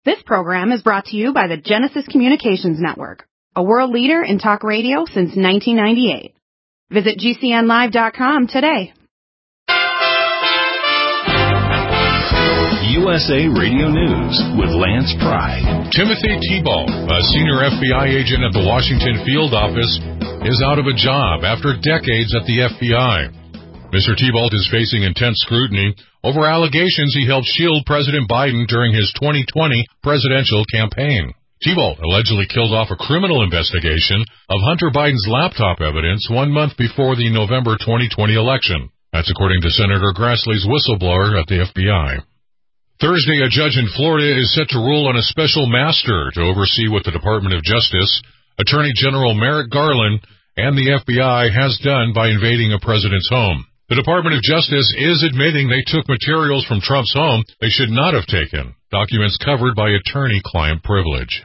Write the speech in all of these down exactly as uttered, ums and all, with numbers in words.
This program is brought to you by the Genesis Communications Network, a world leader in talk radio since nineteen ninety-eight. Visit G C N live dot com today. U S A Radio News with Lance Pry. Timothy Tebow, a senior F B I agent at the Washington field office, is out of a job after decades at the F B I. Mister Tebow is facing intense scrutiny over allegations he helped shield President Biden during his twenty twenty presidential campaign. Tebow allegedly killed off a criminal investigation of Hunter Biden's laptop evidence one month before the November twenty twenty election. That's according to Senator Grassley's whistleblower at the F B I. Thursday, a judge in Florida is set to rule on a special master to oversee what the Department of Justice, Attorney General Merrick Garland, and the F B I has done by invading a president's home. The Department of Justice is admitting they took materials from Trump's home they should not have taken, documents covered by attorney-client privilege.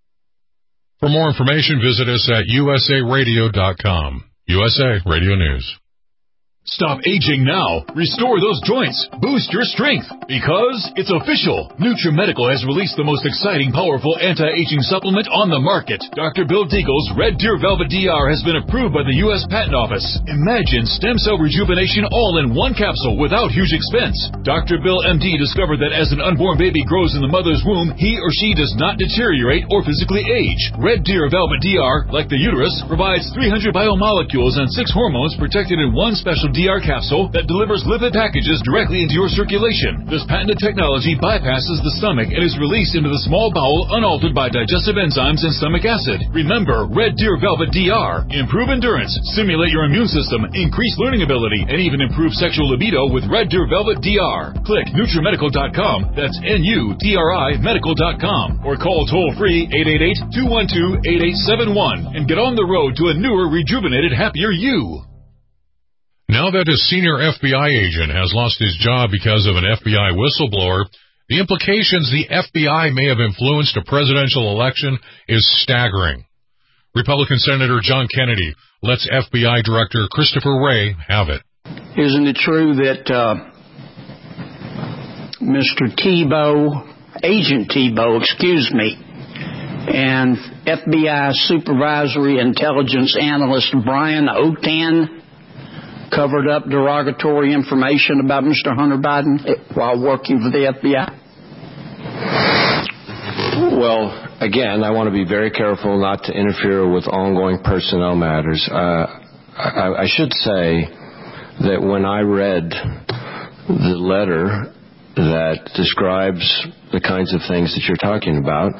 For more information, visit us at U S A radio dot com. U S A Radio News. Stop aging now. Restore those joints. Boost your strength. Because it's official. NutriMedical has released the most exciting, powerful anti-aging supplement on the market. Doctor Bill Deagle's Red Deer Velvet D R has been approved by the U S Patent Office. Imagine stem cell rejuvenation all in one capsule without huge expense. Doctor Bill M D discovered that as an unborn baby grows in the mother's womb, he or she does not deteriorate or physically age. Red Deer Velvet D R, like the uterus, provides three hundred biomolecules and six hormones protected in one special D R capsule that delivers lipid packages directly into your circulation. This patented technology bypasses the stomach and is released into the small bowel unaltered by digestive enzymes and stomach acid. Remember, Red Deer Velvet D R. Improve endurance, stimulate your immune system, increase learning ability, and even improve sexual libido with Red Deer Velvet D R. Click NutriMedical dot com, that's N U T R I medical dot com, or call toll-free eight eight eight, two one two, eight eight seven one and get on the road to a newer, rejuvenated, happier you. Now that a senior F B I agent has lost his job because of an F B I whistleblower, the implications the F B I may have influenced a presidential election is staggering. Republican Senator John Kennedy lets F B I Director Christopher Wray have it. Isn't it true that uh, Mister Tebow, Agent Tebow, excuse me, and F B I Supervisory Intelligence Analyst Brian Otan covered up derogatory information about Mister Hunter Biden while working for the F B I? Well, again, I want to be very careful not to interfere with ongoing personnel matters. Uh, I, I should say that when I read the letter that describes the kinds of things that you're talking about,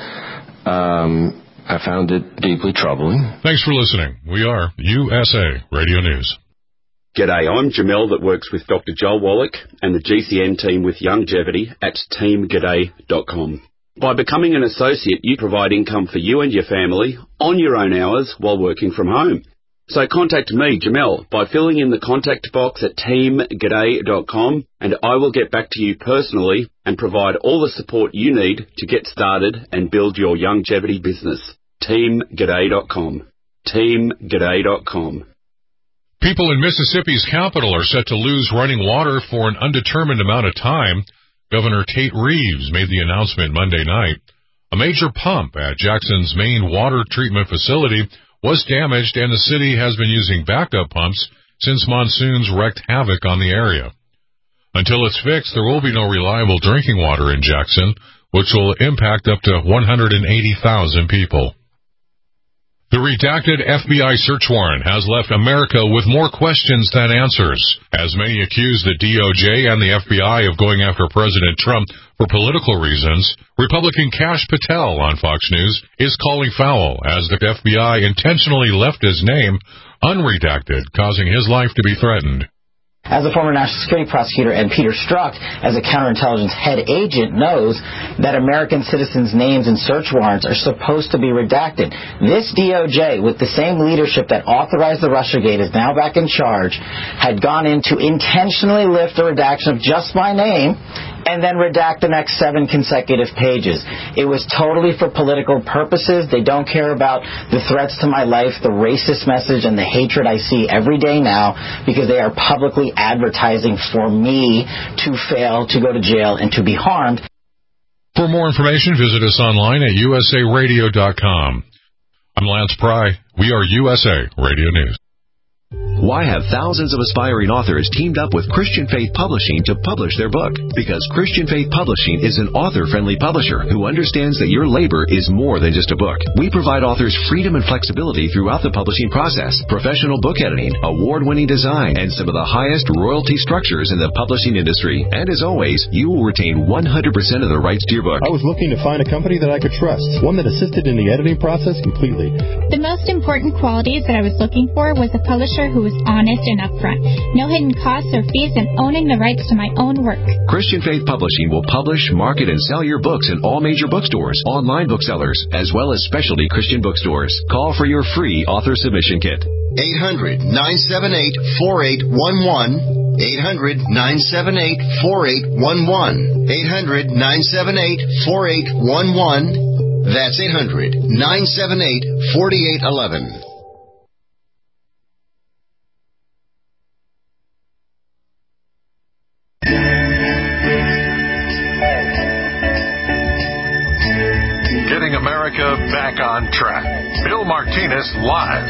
um, I found it deeply troubling. Thanks for listening. We are U S A Radio News. G'day, I'm Jamel that works with Doctor Joel Wallach and the G C N team with Longevity at team g'day dot com. By becoming an associate, you provide income for you and your family on your own hours while working from home. So contact me, Jamel, by filling in the contact box at team g'day dot com, and I will get back to you personally and provide all the support you need to get started and build your longevity business. team g'day dot com. team g'day dot com. People in Mississippi's capital are set to lose running water for an undetermined amount of time. Governor Tate Reeves made the announcement Monday night. A major pump at Jackson's main water treatment facility was damaged, and the city has been using backup pumps since monsoons wreaked havoc on the area. Until it's fixed, there will be no reliable drinking water in Jackson, which will impact up to one hundred eighty thousand people. The redacted F B I search warrant has left America with more questions than answers, as many accuse the D O J and the F B I of going after President Trump for political reasons. Republican Kash Patel on Fox News is calling foul as the F B I intentionally left his name unredacted, causing his life to be threatened. As a former national security prosecutor and Peter Strzok, as a counterintelligence head agent, knows that American citizens' names in search warrants are supposed to be redacted. This D O J, with the same leadership that authorized the Russiagate, is now back in charge, had gone in to intentionally lift the redaction of just my name and then redact the next seven consecutive pages. It was totally for political purposes. They don't care about the threats to my life, the racist message, and the hatred I see every day now, because they are publicly advertising for me to fail, to go to jail, and to be harmed. For more information, visit us online at u s a radio dot com. I'm Lance Pry. We are U S A Radio News. Why have thousands of aspiring authors teamed up with Christian Faith Publishing to publish their book? Because Christian Faith Publishing is an author-friendly publisher who understands that your labor is more than just a book. We provide authors freedom and flexibility throughout the publishing process, professional book editing, award-winning design, and some of the highest royalty structures in the publishing industry. And as always, you will retain one hundred percent of the rights to your book. I was looking to find a company that I could trust, one that assisted in the editing process completely. The most important qualities that I was looking for was a publisher who was honest and upfront, no hidden costs or fees, and owning the rights to my own work. Christian Faith Publishing will publish, market, and sell your books in all major bookstores, online booksellers, as well as specialty Christian bookstores. Call for your free author submission kit. eight hundred, nine seven eight, four eight one one. eight hundred, nine seven eight, four eight one one. eight hundred, nine seven eight, four eight one one. That's eight hundred, nine seven eight, four eight one one. Getting America back on track. Bill Martinez live.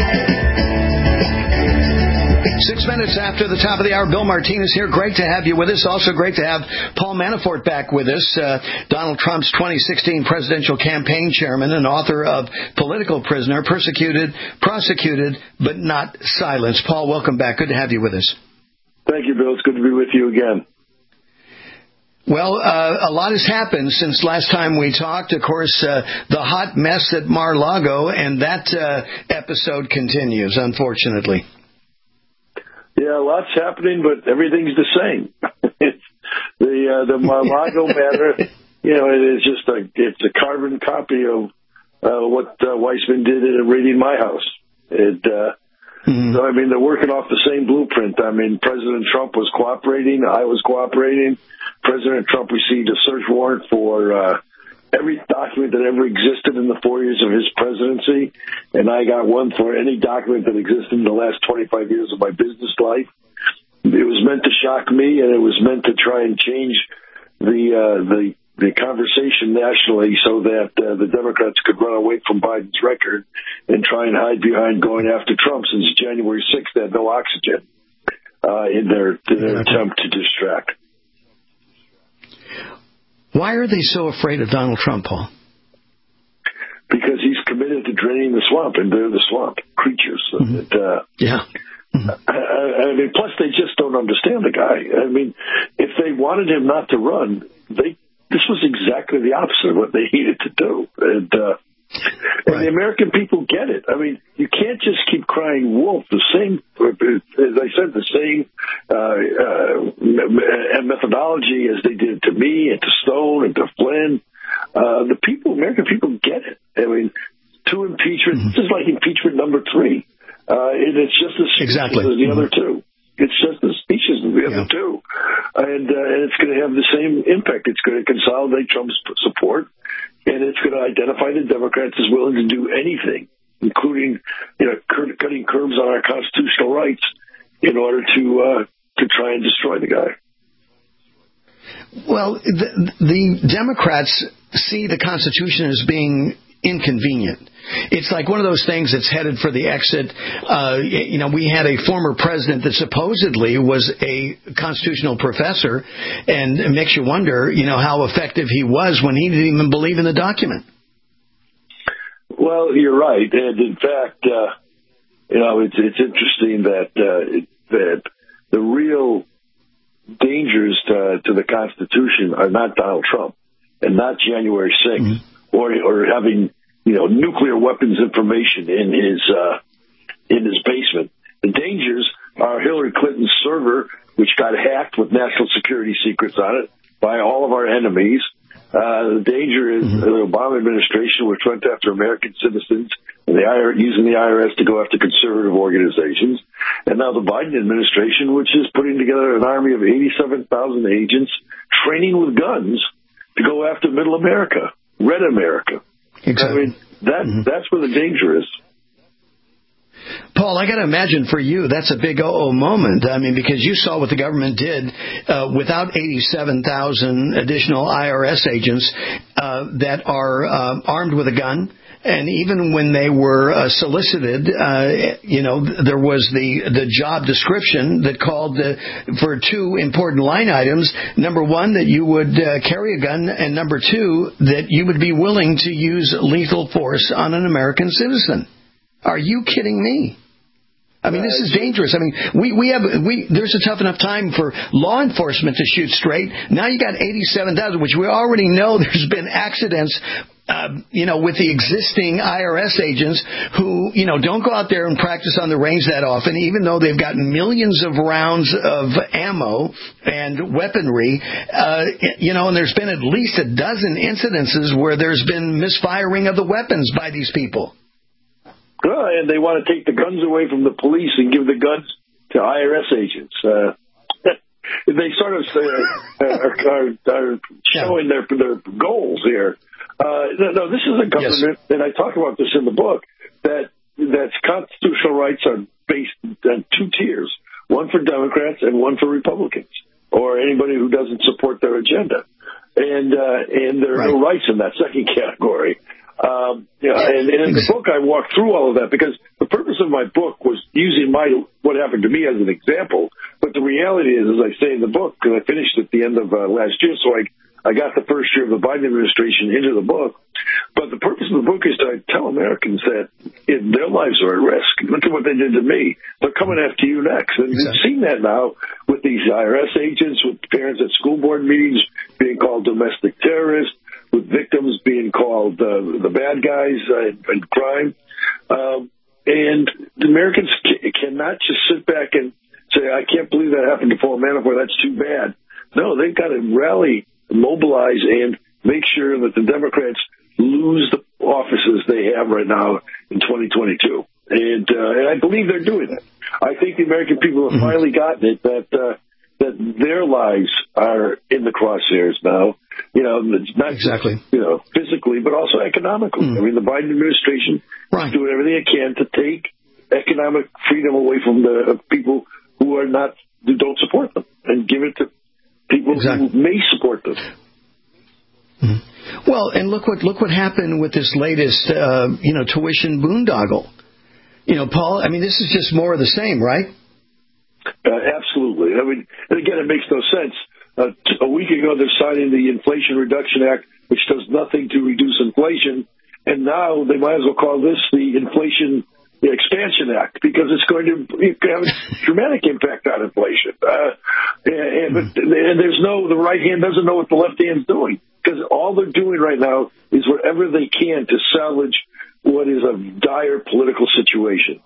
Six minutes after the top of the hour, Bill Martinez here. Great to have you with us. Also great to have Paul Manafort back with us, uh, Donald Trump's twenty sixteen presidential campaign chairman and author of Political Prisoner, Persecuted, Prosecuted, but Not Silenced. Paul, welcome back. Good to have you with us. Thank you, Bill. It's good to be with you again. Well, uh, a lot has happened since last time we talked. Of course, uh, the hot mess at Mar-a-Lago, and that uh, episode continues, unfortunately. Yeah, lots happening, but everything's the same. It's the uh, the Mar-a-Lago matter, you know, it is just a it's a carbon copy of uh, what uh, Weissman did in raiding my house. It, uh, mm-hmm. So I mean, they're working off the same blueprint. I mean, President Trump was cooperating, I was cooperating. President Trump received a search warrant for uh, every document that ever existed in the four years of his presidency, and I got one for any document that existed in the last twenty-five years of my business life. It was meant to shock me, and it was meant to try and change the uh, the the conversation nationally so that uh, the Democrats could run away from Biden's record and try and hide behind going after Trump. Since January sixth, they had no oxygen uh, in their, in their attempt to distract. Why are they so afraid of Donald Trump, Paul? Because he's committed to draining the swamp, and they're the swamp creatures. Mm-hmm. That, uh, yeah. Mm-hmm. I, I mean, plus they just don't understand the guy. I mean, if they wanted him not to run, they this was exactly the opposite of what they needed to do. And, uh, right. and the American people get it. I mean, you can't just keep crying wolf. The same, as I said, the same uh, uh, methodology as they did to me and to Stone and to Flynn. Uh, the people, American people get it. I mean, two impeachments, mm-hmm. this is like impeachment number three. Uh, and it's just as exactly. as the mm-hmm. other two. It's just as species as the other yeah. two. And, uh, and it's going to have the same impact. It's going to consolidate Trump's support, and it's going to identify the Democrats as willing to do anything, including, you know, cutting curbs on our constitutional rights in order to uh, to try and destroy the guy. Well, the, the Democrats see the Constitution as being inconvenient. It's like one of those things that's headed for the exit. Uh, you know, we had a former president that supposedly was a constitutional professor, and it makes you wonder, you know, how effective he was when he didn't even believe in the document. Well, you're right. And in fact, uh, you know, it's, it's interesting that, uh, it, that the real dangers to, to the Constitution are not Donald Trump and not January sixth mm-hmm. or, or having, you know, nuclear weapons information in his uh, in his basement. The dangers are Hillary Clinton's server, which got hacked with national security secrets on it by all of our enemies. Uh, the danger is mm-hmm. the Obama administration, which went after American citizens and the I R S, using the I R S to go after conservative organizations. And now the Biden administration, which is putting together an army of eighty-seven thousand agents training with guns to go after middle America, red America. Exactly. I mean, that, mm-hmm. that's where the danger is. Paul, I got to imagine for you that's a big oh-oh moment. I mean, because you saw what the government did uh, without eighty-seven thousand additional I R S agents uh, that are uh, armed with a gun. And even when they were uh, solicited, uh, you know, there was the, the job description that called uh, for two important line items. Number one, that you would uh, carry a gun, and number two, that you would be willing to use lethal force on an American citizen. Are you kidding me? I mean, this is dangerous. I mean, we, we have, we, there's a tough enough time for law enforcement to shoot straight. Now you got eighty-seven thousand, which we already know there's been accidents, uh, you know, with the existing I R S agents who, you know, don't go out there and practice on the range that often, even though they've gotten millions of rounds of ammo and weaponry, uh, you know, and there's been at least a dozen incidences where there's been misfiring of the weapons by these people. Well, and they want to take the guns away from the police and give the guns to I R S agents. Uh, they sort of uh, are, are, are showing their their goals here. Uh, no, this is a government, yes. and I talk about this in the book, that that's constitutional rights are based on two tiers, one for Democrats and one for Republicans, or anybody who doesn't support their agenda. And uh, and there are right. no rights in that second category. Um, you know, and, and in the book, I walk through all of that because the purpose of my book was using my what happened to me as an example. But the reality is, as I say in the book, because I finished at the end of uh, last year, so I I got the first year of the Biden administration into the book. But the purpose of the book is to tell Americans that if their lives are at risk. Look at what they did to me. They're coming after you next. And exactly. We've seen that now with these I R S agents, with parents at school board meetings being called domestic terrorists, with victims being called uh, the bad guys uh, in crime. Um, and Americans c- cannot just sit back and say, I can't believe that happened to Paul Manafort. That's too bad. No, they've got to rally, mobilize, and make sure that the Democrats lose the offices they have right now in twenty twenty-two. And, uh, and I believe they're doing it. I think the American people have finally gotten it, that uh, that their lives are in the crosshairs now. You know, it's not exactly. just, you know, physically, but also economically. Mm. I mean, the Biden administration right. is doing everything it can to take economic freedom away from the people who are not, who don't support them, and give it to people exactly. who may support them. Mm. Well, and look what look what happened with this latest, uh, you know, tuition boondoggle. You know, Paul. I mean, this is just more of the same, right? Uh, absolutely. I mean, and again, it makes no sense. Uh, t- a week ago, they're signing the Inflation Reduction Act, which does nothing to reduce inflation. And now they might as well call this the Inflation Expansion Act, because it's going to have a dramatic impact on inflation. Uh, and, and, and there's no, the right hand doesn't know what the left hand's doing, because all they're doing right now is whatever they can to salvage what is a dire political situation.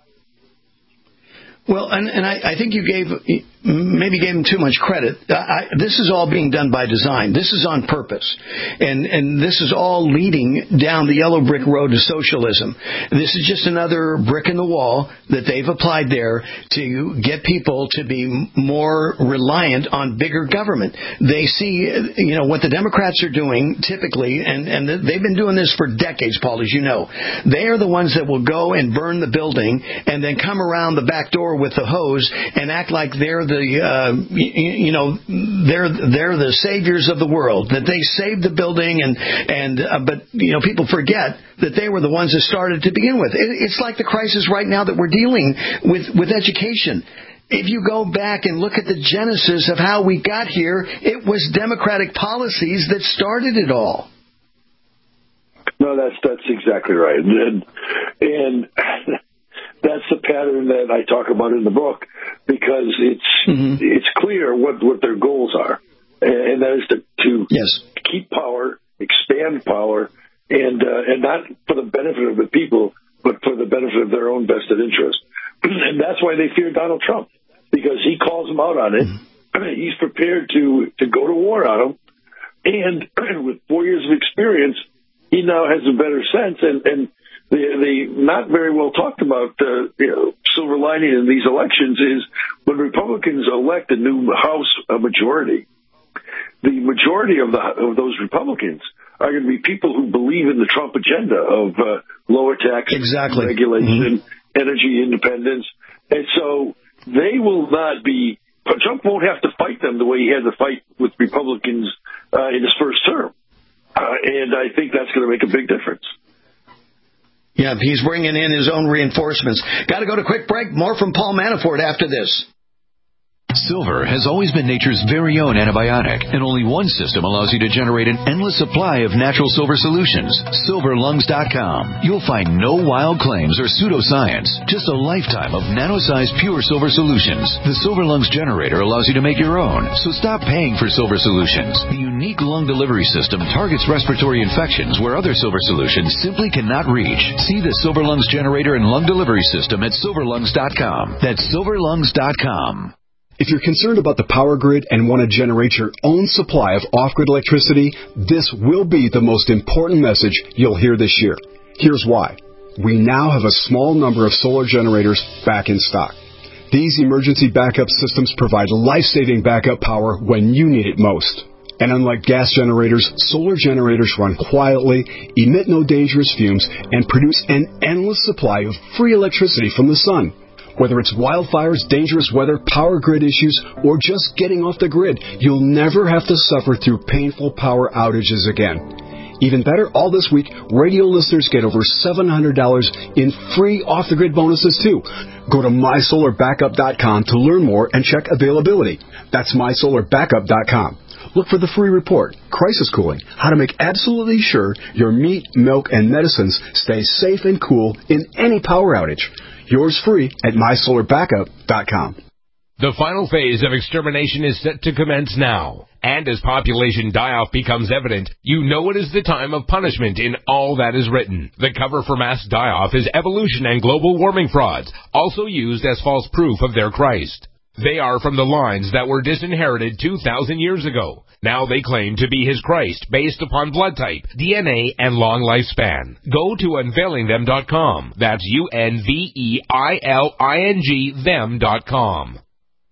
Well, and, and I, I think you gave maybe gave him too much credit. I, this is all being done by design. This is on purpose, and and this is all leading down the yellow brick road to socialism. This is just another brick in the wall that they've applied there to get people to be more reliant on bigger government. They see, you know, what the Democrats are doing typically, and and they've been doing this for decades, Paul, as you know. They are the ones that will go and burn the building and then come around the back door with the hose and act like they're the, uh, you, you know, they're they're the saviors of the world. That they saved the building, and and uh, but you know, people forget that they were the ones that started to begin with. It, it's like the crisis right now that we're dealing with with education. If you go back and look at the genesis of how we got here, it was Democratic policies that started it all. No, that's that's exactly right, and. and that's the pattern that I talk about in the book, because it's mm-hmm. it's clear what, what their goals are, and that is to, to yes. keep power, expand power, and uh, and not for the benefit of the people, but for the benefit of their own vested interest. And that's why they fear Donald Trump, because he calls them out on it. Mm-hmm. He's prepared to, to go to war on them, and with four years of experience, he now has a better sense, and, and The, the not very well talked about uh, you know, silver lining in these elections is when Republicans elect a new House a majority, the majority of the of those Republicans are going to be people who believe in the Trump agenda of uh, lower tax exactly. regulation, mm-hmm. energy independence. And so they will not be, Trump won't have to fight them the way he had to fight with Republicans uh, in his first term. Uh, and I think that's going to make a big difference. Yeah, he's bringing in his own reinforcements. Got to go to quick break. More from Paul Manafort after this. Silver has always been nature's very own antibiotic, and only one system allows you to generate an endless supply of natural silver solutions. silver lungs dot com. You'll find no wild claims or pseudoscience, just a lifetime of nano-sized pure silver solutions. The Silver Lungs generator allows you to make your own, so stop paying for silver solutions. The unique lung delivery system targets respiratory infections where other silver solutions simply cannot reach. See the Silver Lungs generator and lung delivery system at silver lungs dot com. That's silver lungs dot com. If you're concerned about the power grid and want to generate your own supply of off-grid electricity, this will be the most important message you'll hear this year. Here's why. We now have a small number of solar generators back in stock. These emergency backup systems provide life-saving backup power when you need it most. And unlike gas generators, solar generators run quietly, emit no dangerous fumes, and produce an endless supply of free electricity from the sun. Whether it's wildfires, dangerous weather, power grid issues, or just getting off the grid, you'll never have to suffer through painful power outages again. Even better, all this week, radio listeners get over seven hundred dollars in free off-the-grid bonuses, too. Go to my solar backup dot com to learn more and check availability. That's my solar backup dot com. Look for the free report, Crisis Cooling, how to make absolutely sure your meat, milk, and medicines stay safe and cool in any power outage. Yours free at my solar backup dot com. The final phase of extermination is set to commence now. And as population die-off becomes evident, you know it is the time of punishment in all that is written. The cover for mass die-off is evolution and global warming frauds, also used as false proof of their Christ. They are from the lines that were disinherited two thousand years ago. Now they claim to be his Christ based upon blood type, D N A, and long lifespan. Go to unveiling them dot com. That's U N V E I L I N G them dot com.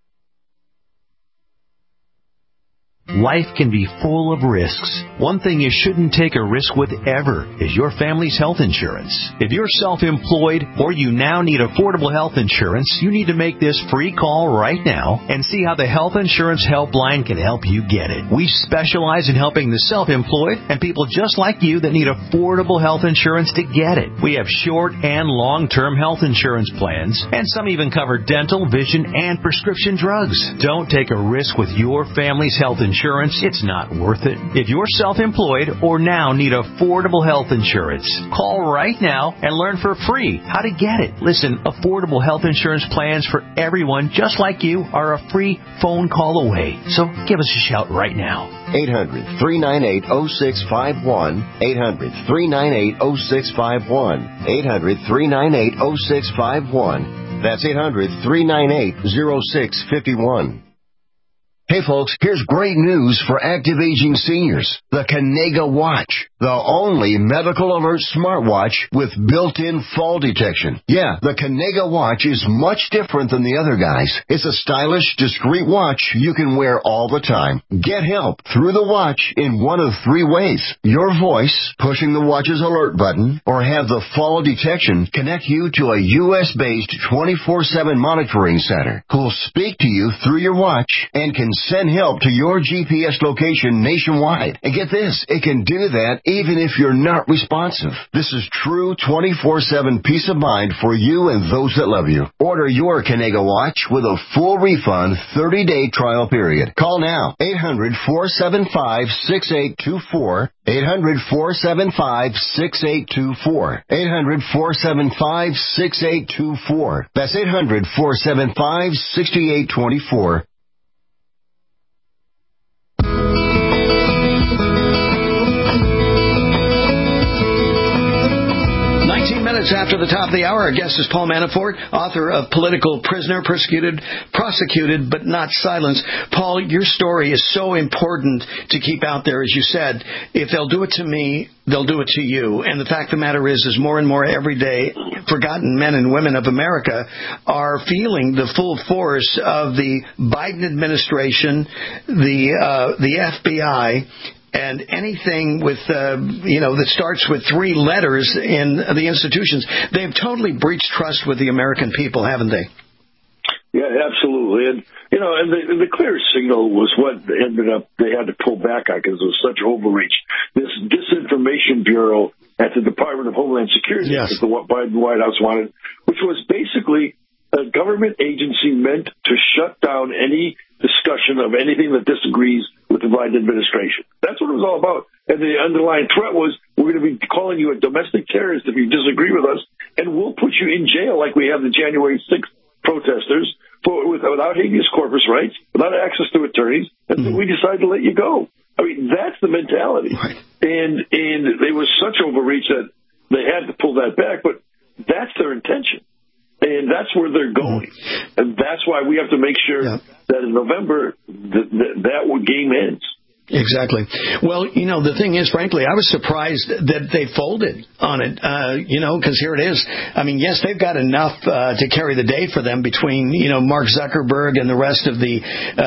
Life can be full of risks. One thing you shouldn't take a risk with ever is your family's health insurance. If you're self-employed or you now need affordable health insurance, you need to make this free call right now and see how the Health Insurance Helpline can help you get it. We specialize in helping the self-employed and people just like you that need affordable health insurance to get it. We have short and long-term health insurance plans, and some even cover dental, vision, and prescription drugs. Don't take a risk with your family's health insurance. Insurance, it's not worth it. If you're self-employed or now need affordable health insurance, call right now and learn for free how to get it. Listen, affordable health insurance plans for everyone just like you are a free phone call away. So give us a shout right now. eight hundred, three nine eight, oh six five one. eight hundred, three nine eight, oh six five one. eight hundred, three nine eight, oh six five one. That's eight hundred, three nine eight, oh six five one. Hey folks, here's great news for active aging seniors. The Kanega Watch. The only medical alert smartwatch with built-in fall detection. Yeah, the Kanega Watch is much different than the other guys. It's a stylish, discreet watch you can wear all the time. Get help through the watch in one of three ways. Your voice, pushing the watch's alert button, or have the fall detection connect you to a U S-based twenty-four seven monitoring center who'll speak to you through your watch and can send help to your G P S location nationwide. And get this, it can do that even if you're not responsive. This is true twenty-four seven peace of mind for you and those that love you. Order your Kanega Watch with a full refund thirty-day trial period. Call now, eight hundred, four seven five, six eight two four, eight hundred, four seven five, six eight two four, eight hundred, four seven five, six eight two four. That's eight hundred, four seven five, six eight two four. Minutes after the top of the hour, our guest is Paul Manafort, author of Political Prisoner, Persecuted, Prosecuted, but Not Silenced. Paul, your story is so important to keep out there, as you said. If they'll do it to me, they'll do it to you. And the fact of the matter is, is more and more every day, forgotten men and women of America are feeling the full force of the Biden administration, the uh, the F B I, And anything with, uh, you know, that starts with three letters in the institutions, they've totally breached trust with the American people, haven't they? Yeah, absolutely. And, you know, and the, the clear signal was what ended up, they had to pull back on because it was such overreach. This Disinformation Bureau at the Department of Homeland Security, yes. that the Biden White House wanted, which was basically a government agency meant to shut down any discussion of anything that disagrees with the Biden administration. That's what it was all about. And the underlying threat was, we're going to be calling you a domestic terrorist if you disagree with us, and we'll put you in jail like we have the January sixth protesters for, without habeas corpus rights, without access to attorneys, and mm-hmm. we decide to let you go. I mean, that's the mentality. Right. And and there was such overreach that they had to pull that back, but that's their intention. And that's where they're going. Mm-hmm. And that's why we have to make sure yeah. that in November, th- th- that game ends. Exactly. Well, you know, the thing is, frankly, I was surprised that they folded on it, uh, you know, because here it is. I mean, yes, they've got enough uh, to carry the day for them between, you know, Mark Zuckerberg and the rest of the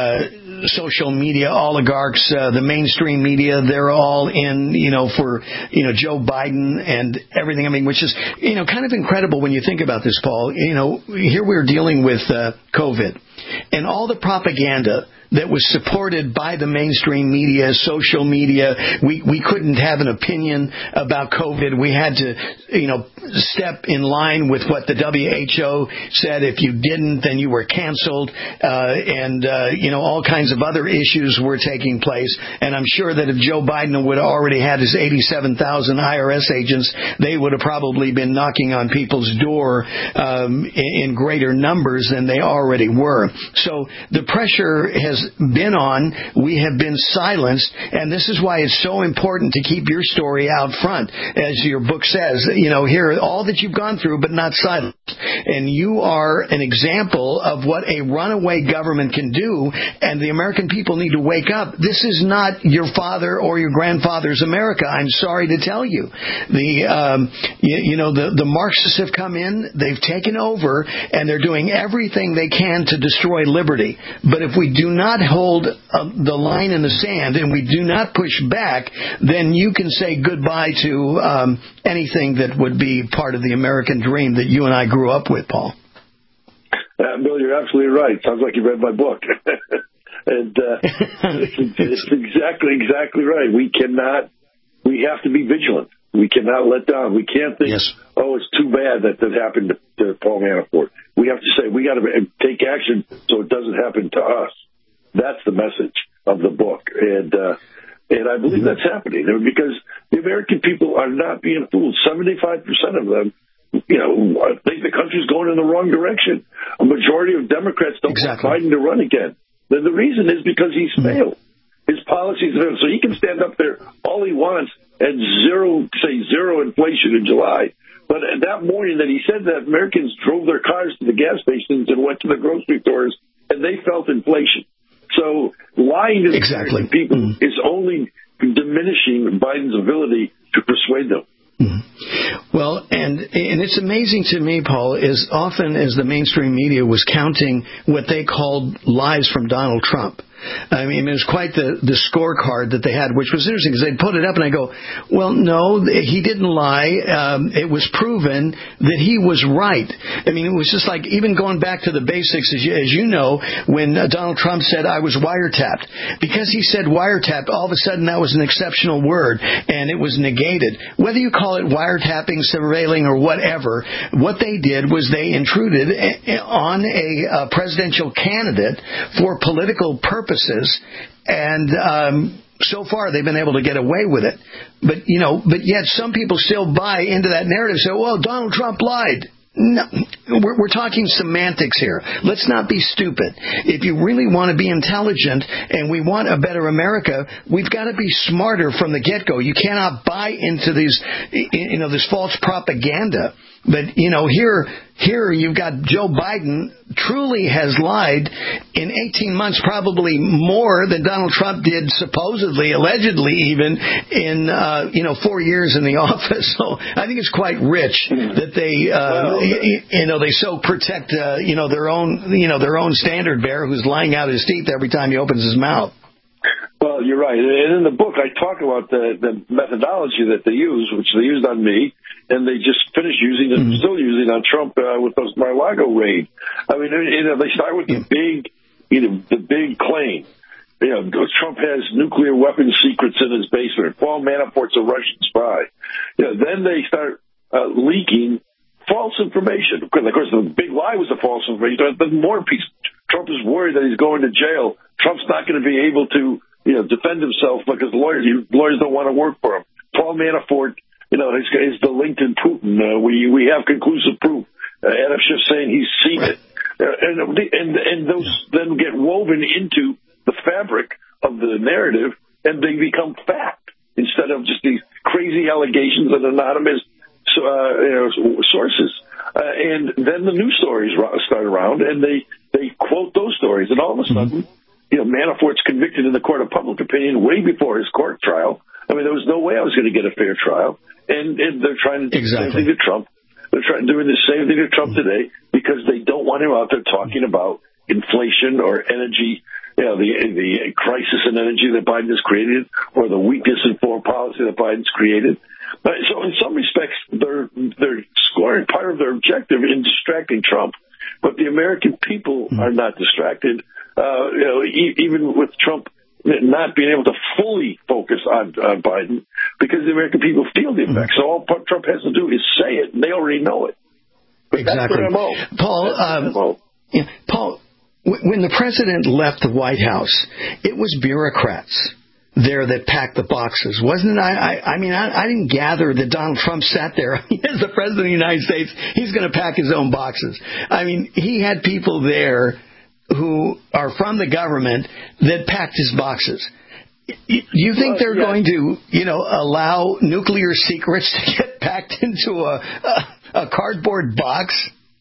uh, social media oligarchs, uh, the mainstream media. They're all in, you know, for, you know, Joe Biden and everything. I mean, which is, you know, kind of incredible when you think about this, Paul. You know, here we're dealing with uh, COVID and all the propaganda that was supported by the mainstream media, social media. We we couldn't have an opinion about COVID. We had to, you know, step in line with what the W H O said. If you didn't, then you were canceled. Uh, and, uh, you know, all kinds of other issues were taking place. And I'm sure that if Joe Biden would have already had his eighty-seven thousand I R S agents, they would have probably been knocking on people's door um, in, in greater numbers than they already were. So the pressure has been on. We have been silenced, and this is why it's so important to keep your story out front. As your book says, you know, here, all that you've gone through, but not silenced. And you are an example of what a runaway government can do, and the American people need to wake up. This is not your father or your grandfather's America. I'm sorry to tell you. The, um, you, you know, the, the Marxists have come in, they've taken over, and they're doing everything they can to destroy liberty. But if we do not hold uh, the line in the sand and we do not push back, then you can say goodbye to um, anything that would be part of the American dream that you and I grew up with, Paul. Uh, Bill, you're absolutely right. Sounds like you read my book. and uh, it's, it's exactly, exactly right. We cannot, we have to be vigilant. We cannot let down. We can't think, yes. oh, it's too bad that that happened to, to Paul Manafort. We have to say, we got to take action so it doesn't happen to us. That's the message of the book. And, uh, and I believe that's happening because the American people are not being fooled. seventy-five percent of them, you know, think the country's going in the wrong direction. A majority of Democrats don't exactly. want Biden to run again. Then the reason is because he's failed. His policies have failed. So he can stand up there all he wants and zero, say zero inflation in July. But that morning that he said that, Americans drove their cars to the gas stations and went to the grocery stores, and they felt inflation. So lying to the exactly. people mm-hmm. is only diminishing Biden's ability to persuade them. Mm-hmm. Well, and and it's amazing to me, Paul, as often as the mainstream media was counting what they called lies from Donald Trump. I mean, it was quite the, the scorecard that they had, which was interesting because they'd put it up and I go, well, no, he didn't lie. Um, it was proven that he was right. I mean, it was just like even going back to the basics, as you, as you know, when uh, Donald Trump said I was wiretapped. Because he said wiretapped, all of a sudden that was an exceptional word and it was negated. Whether you call it wiretapping, surveilling, or whatever, what they did was they intruded on a uh, presidential candidate for political purposes. And um, so far they've been able to get away with it. But, you know, but yet some people still buy into that narrative. Say, well, Donald Trump lied. No, we're, we're talking semantics here. Let's not be stupid. If you really want to be intelligent and we want a better America, we've got to be smarter from the get-go. You cannot buy into these, you know, this false propaganda. But, you know, here, here you've got Joe Biden truly has lied in eighteen months, probably more than Donald Trump did supposedly, allegedly even, in, uh, you know, four years in the office. So I think it's quite rich that they, uh, well, you, you know, they so protect, uh, you know, their own, you know, their own standard bearer who's lying out his teeth every time he opens his mouth. Well, you're right. And in the book, I talk about the, the methodology that they use, which they used on me, and they just finished using and mm-hmm. still using on Trump uh, with those Mar-a-Lago raid. I mean, you know, they start with the big, you know, the big claim. You know, Trump has nuclear weapons secrets in his basement. Paul Manafort's a Russian spy. You know, then they start uh, leaking false information. Because, of course, the big lie was the false information. The more piece, Trump is worried that he's going to jail. Trump's not going to be able to, you know, defend himself because lawyers lawyers don't want to work for him. Paul Manafort, you know, is, is the link in Putin. Uh, we we have conclusive proof. Uh, Adam Schiff saying he's seen it, uh, and and and those then get woven into the fabric of the narrative, and they become fact instead of just these crazy allegations and anonymous uh, you know, sources. Uh, and then the news stories start around, and they they quote those stories, and all of a sudden. Mm-hmm. You know, Manafort's convicted in the court of public opinion way before his court trial. I mean, there was no way I was going to get a fair trial. And, and they're trying to do exactly. the same thing to Trump. They're trying doing the same thing to Trump today because they don't want him out there talking about inflation or energy, you know, the the crisis in energy that Biden has created or the weakness in foreign policy that Biden's created. But so in some respects, they're they're scoring part of their objective in distracting Trump. But the American people are not distracted. Uh, you know, e- even with Trump not being able to fully focus on, on Biden because the American people feel the effects. So all Trump has to do is say it, and they already know it. But exactly. That's their M O. Paul, um, M O. Yeah, Paul, w- when the president left the White House, it was bureaucrats there that packed the boxes, wasn't it? I, I, I mean, I, I didn't gather that Donald Trump sat there as the president of the United States. He's going to pack his own boxes. I mean, he had people there who are from the government that packed his boxes. Do you think they're well, yeah. going to, you know, allow nuclear secrets to get packed into a, a, a cardboard box?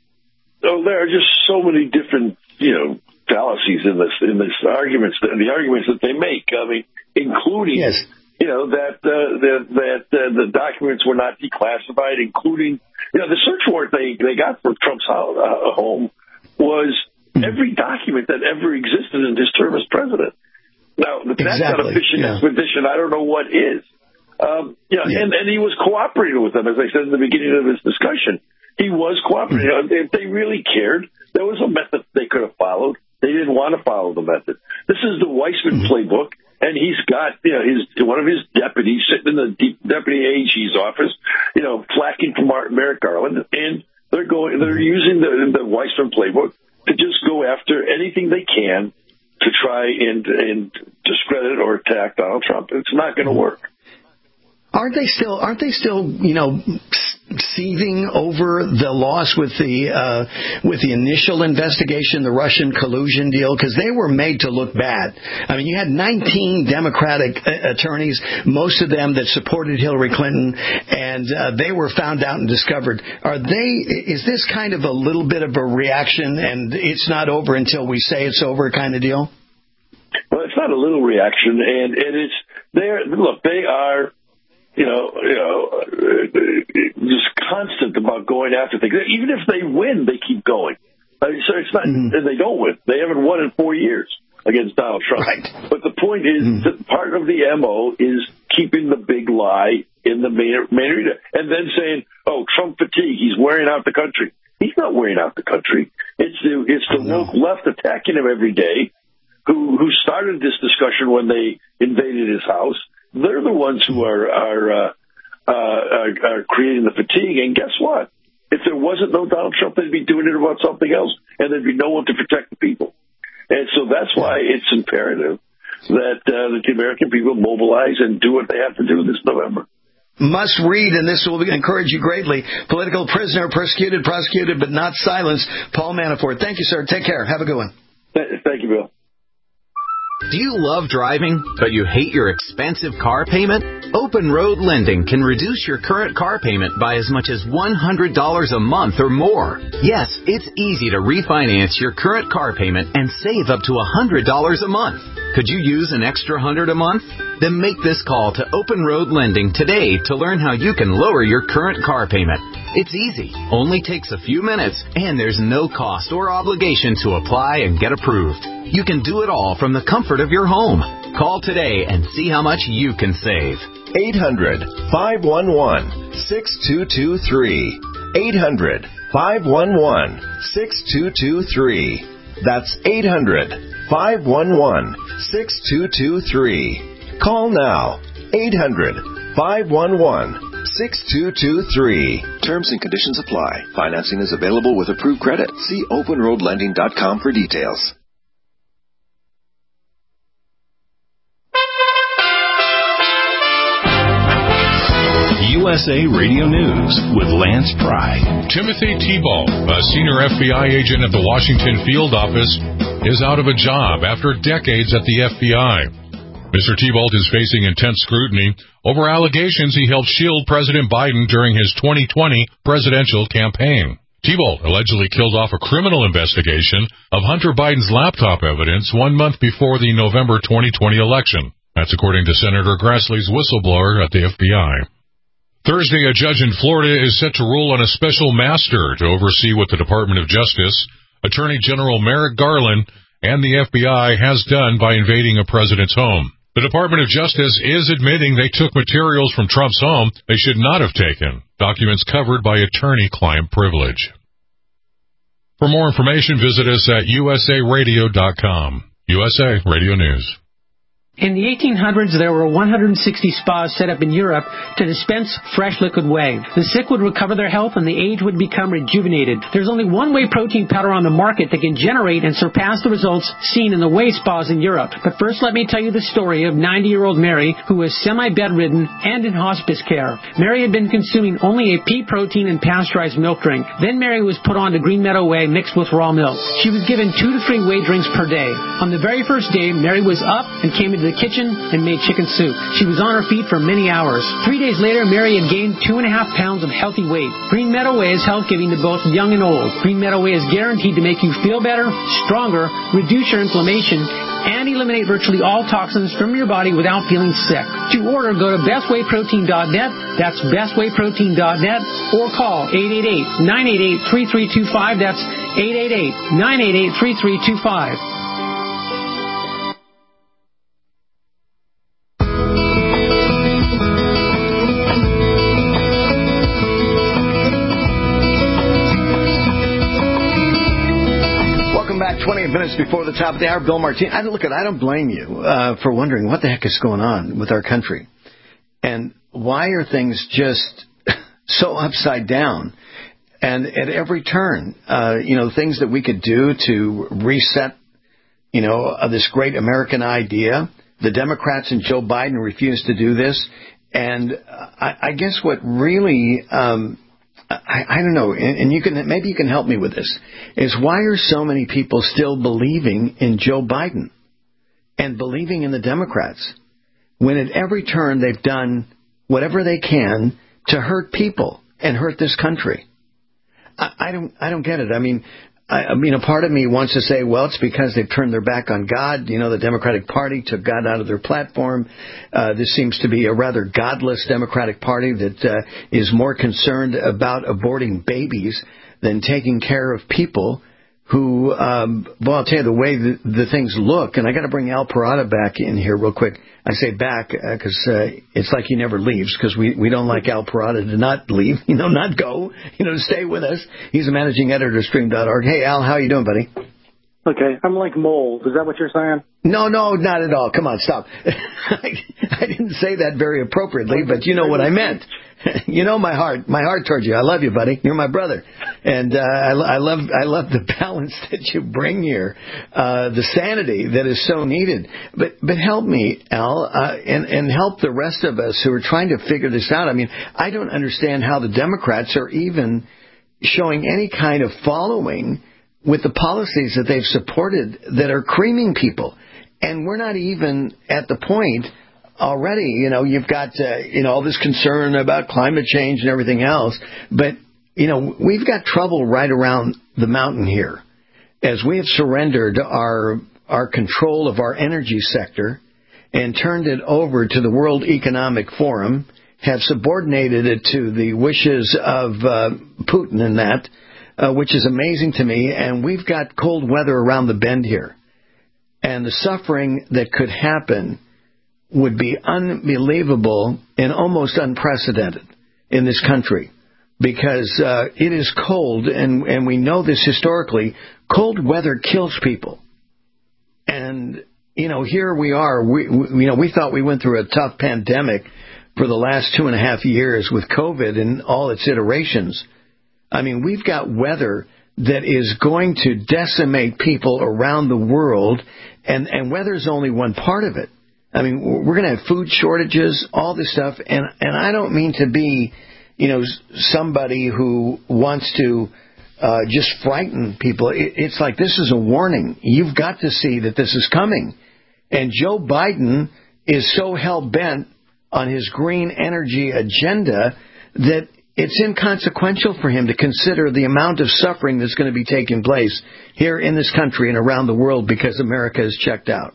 Oh, there are just so many different, you know, fallacies in this in this arguments, the arguments that they make. I mean, including, yes. you know, that uh, that that uh, the documents were not declassified, including, you know, the search warrant they they got for Trump's uh, home was every document that ever existed in his term as president. Now, if that's exactly. not a fishing yeah. expedition, I don't know what is. Um, you know, yeah. and, and he was cooperating with them, as I said in the beginning of this discussion. He was cooperating. Mm-hmm. If they really cared, there was a method they could have followed. They didn't want to follow the method. This is the Weissman mm-hmm. playbook, and he's got, you know, his one of his deputies sitting in the deputy A G's office, you know, flacking from Merrick Garland, and they're going, they're using the, the Weissman playbook to just go after anything they can to try and, and discredit or attack Donald Trump. It's not going to work. Aren't they still? Aren't they still? You know, seething over the loss with the uh, with the initial investigation, the Russian collusion deal, because they were made to look bad. I mean, you had nineteen Democratic attorneys, most of them that supported Hillary Clinton, and uh, they were found out and discovered. Are they? Is this kind of a little bit of a reaction, and it's not over until we say it's over, kind of deal? Well, it's not a little reaction, and and it's they're look, they are. You know, you know, just constant about going after things. Even if they win, they keep going. I mean, so it's not, mm-hmm. and they don't win. They haven't won in four years against Donald Trump. Right. But the point is mm-hmm. that part of the M O is keeping the big lie in the main, main arena and then saying, oh, Trump fatigue, he's wearing out the country. He's not wearing out the country. It's the, it's the oh, woke no. left attacking him every day who, who started this discussion when they invaded his house. They're the ones who are are, uh, uh, are are creating the fatigue. And guess what? If there wasn't no Donald Trump, they'd be doing it about something else, and there'd be no one to protect the people. And so that's why it's imperative that, uh, that the American people mobilize and do what they have to do this November. Must read, and this will encourage you greatly. Political prisoner, persecuted, prosecuted, but not silenced. Paul Manafort. Thank you, sir. Take care. Have a good one. Thank you, Bill. Do you love driving, but you hate your expensive car payment? Open Road Lending can reduce your current car payment by as much as one hundred dollars a month or more. Yes, it's easy to refinance your current car payment and save up to one hundred dollars a month. Could you use an extra one hundred dollars a month? Then make this call to Open Road Lending today to learn how you can lower your current car payment. It's easy, only takes a few minutes, and there's no cost or obligation to apply and get approved. You can do it all from the comfort of your home. Call today and see how much you can save. eight hundred, five one one, six two two three. eight hundred, five one one, six two two three. That's eight hundred, five one one, six two two three. Call now. eight hundred, five one one, six two two three. Terms and conditions apply. Financing is available with approved credit. See open road lending dot com for details. U S A Radio News with Lance Pry. Timothy Tebow, a senior F B I agent at the Washington field office, is out of a job after decades at the F B I. Mister Tebow is facing intense scrutiny over allegations he helped shield President Biden during his twenty twenty presidential campaign. Tebow allegedly killed off a criminal investigation of Hunter Biden's laptop evidence one month before the November twenty twenty election. That's according to Senator Grassley's whistleblower at the F B I. Thursday, a judge in Florida is set to rule on a special master to oversee what the Department of Justice, Attorney General Merrick Garland, and the F B I has done by invading a president's home. The Department of Justice is admitting they took materials from Trump's home they should not have taken, documents covered by attorney-client privilege. For more information, visit us at U S A radio dot com. U S A Radio News. In the eighteen hundreds, there were one hundred sixty spas set up in Europe to dispense fresh liquid whey. The sick would recover their health and the aged would become rejuvenated. There's only one whey protein powder on the market that can generate and surpass the results seen in the whey spas in Europe. But first, let me tell you the story of ninety-year-old Mary, who was semi-bedridden and in hospice care. Mary had been consuming only a pea protein and pasteurized milk drink. Then Mary was put on to Green Meadow Whey mixed with raw milk. She was given two to three whey drinks per day. On the very first day, Mary was up and came into the kitchen and made chicken soup. She was on her feet for many hours. Three days later, Mary had gained two and a half pounds of healthy weight. Green Meadow Whey is health-giving to both young and old. Green Meadow Whey is guaranteed to make you feel better, stronger, reduce your inflammation, and eliminate virtually all toxins from your body without feeling sick. To order, go to best whey protein dot net. That's best whey protein dot net, or call eight eight eight, nine eight eight, three three two five. That's eight eight eight, nine eight eight, three three two five. twenty-eight minutes before the top of the hour, Bill Martinez. I look at. I don't blame you uh, for wondering what the heck is going on with our country, and why are things just so upside down? And at every turn, uh, you know, things that we could do to reset, you know, uh, this great American idea. The Democrats and Joe Biden refuse to do this, and I, I guess what really. Um, I, I don't know, and, and you can maybe you can help me with this, is why are so many people still believing in Joe Biden and believing in the Democrats when at every turn they've done whatever they can to hurt people and hurt this country? I, I don't I don't get it. I mean, I, I mean, a part of me wants to say, well, it's because they've turned their back on God. You know, the Democratic Party took God out of their platform. Uh, this seems to be a rather godless Democratic Party that uh, is more concerned about aborting babies than taking care of people who, um, well, I'll tell you the way the, the things look. And I got to bring Al Parada back in here real quick. I say back because uh, uh, it's like he never leaves because we, we don't like Al Parada to not leave, you know, not go, you know, to stay with us. He's a managing editor of Stream dot org. Hey, Al, how you doing, buddy? Okay, I'm like mold. Is that what you're saying? No, no, not at all. Come on, stop. I, I didn't say that very appropriately, but you know what I meant. You know my heart, my heart towards you. I love you, buddy. You're my brother, and uh, I, I love, I love the balance that you bring here, uh, the sanity that is so needed. But, but help me, Al, uh, and and help the rest of us who are trying to figure this out. I mean, I don't understand how the Democrats are even showing any kind of following with the policies that they've supported that are creaming people, and we're not even at the point. Already, you know, you've got, uh, you know, all this concern about climate change and everything else. But, you know, we've got trouble right around the mountain here as we have surrendered our our control of our energy sector and turned it over to the World Economic Forum, have subordinated it to the wishes of uh, Putin and that, uh, which is amazing to me. And we've got cold weather around the bend here. And the suffering that could happen would be unbelievable and almost unprecedented in this country, because uh, it is cold, and, and we know this historically. Cold weather kills people. And, you know, here we are. We, we, you know, we thought we went through a tough pandemic for the last two and a half years with COVID and all its iterations. I mean, we've got weather that is going to decimate people around the world, and, and weather is only one part of it. I mean, we're going to have food shortages, all this stuff, and, and I don't mean to be, you know, somebody who wants to uh, just frighten people. It, it's like, this is a warning. You've got to see that this is coming. And Joe Biden is so hell-bent on his green energy agenda that it's inconsequential for him to consider the amount of suffering that's going to be taking place here in this country and around the world because America is checked out.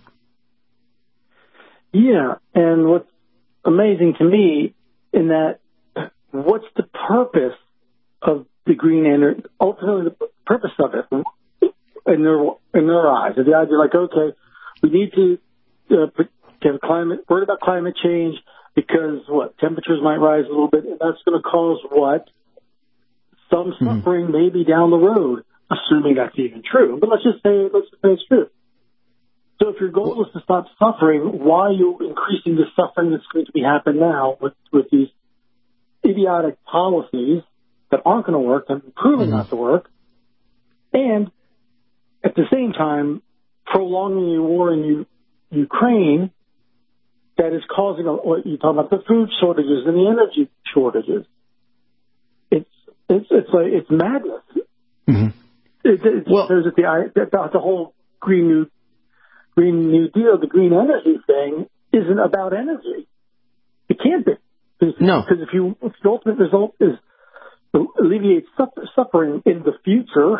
Yeah, and what's amazing to me in that, what's the purpose of the green energy? Ultimately, the purpose of it in their in their eyes, the idea like, okay, we need to uh, have climate, worried about climate change because what temperatures might rise a little bit, and that's going to cause what some mm-hmm. suffering maybe down the road, assuming that's even true. But let's just say let's just say it's true. So if your goal is to stop suffering, why are you increasing the suffering that's going to be happening now with, with these idiotic policies that aren't going to work and proving mm-hmm. not to work, and at the same time prolonging the war in U- Ukraine that is causing a, what you talk about, the food shortages and the energy shortages? It's it's it's like it's madness. Mm-hmm. It, it well, there's the, the the whole green new Green New Deal, the green energy thing, isn't about energy. It can't be. Because, no. Because if, you, if the ultimate result is to alleviate suffer, suffering in the future,